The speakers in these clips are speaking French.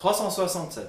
367.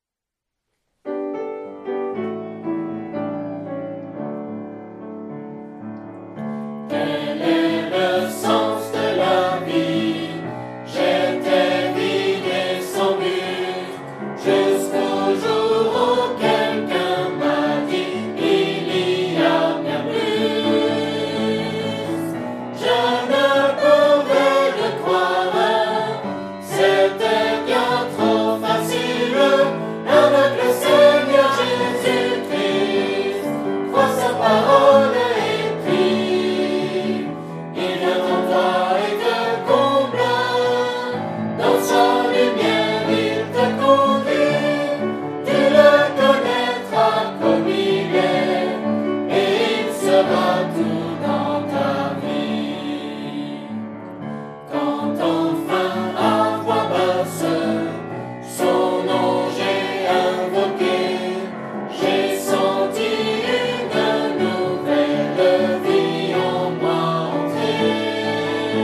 Quel est le sens de la vie? J'étais vide et sans but, jusqu'au jour où quelqu'un m'a dit il y a bien plus. Je ne pouvais le croire, c'était bien trop facile. Avec le Seigneur Jésus-Christ, crois sa parole et prie. Il vient en toi et te comble, dans sa lumière il te conduit. Tu le connaîtras comme il est, et il sera tout dans ta vie. Quand enfin à voix basse son nom j'ai invoqué, j'ai senti une nouvelle vie en moi entrer.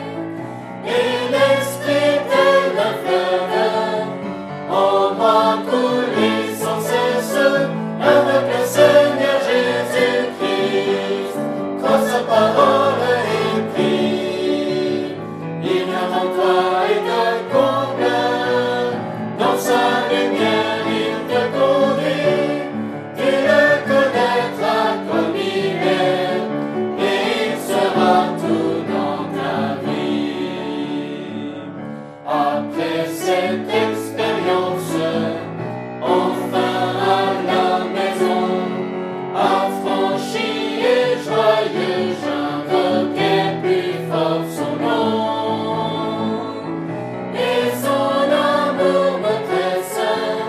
Et l'esprit de la fleuve en moi coulait sans cesse. Avec le Seigneur Jésus-Christ, crois sa parole et prie. Il vient en toi et te comble, dans sa lumière il te conduit. Tu le connaîtras comme il est, et il sera tout dans ta vie. Après cette expérience, enfin à la maison, affranchi et joyeux, j'invoquais plus fort son nom. Et son amour me presse,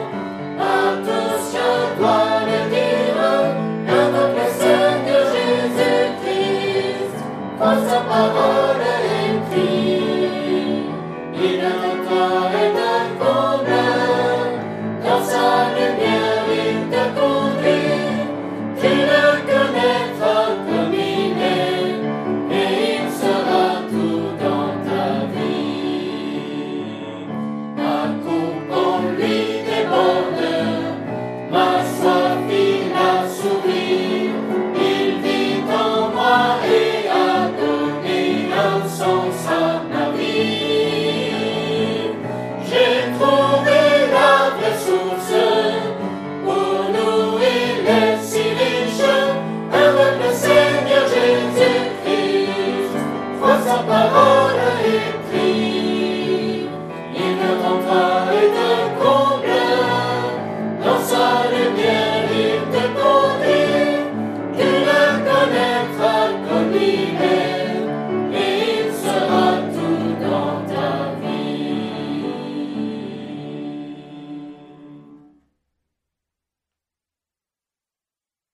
à tous je dois le dire. Invoque le Seigneur Jésus-Christ, crois sa parole et prie. Il vient en toi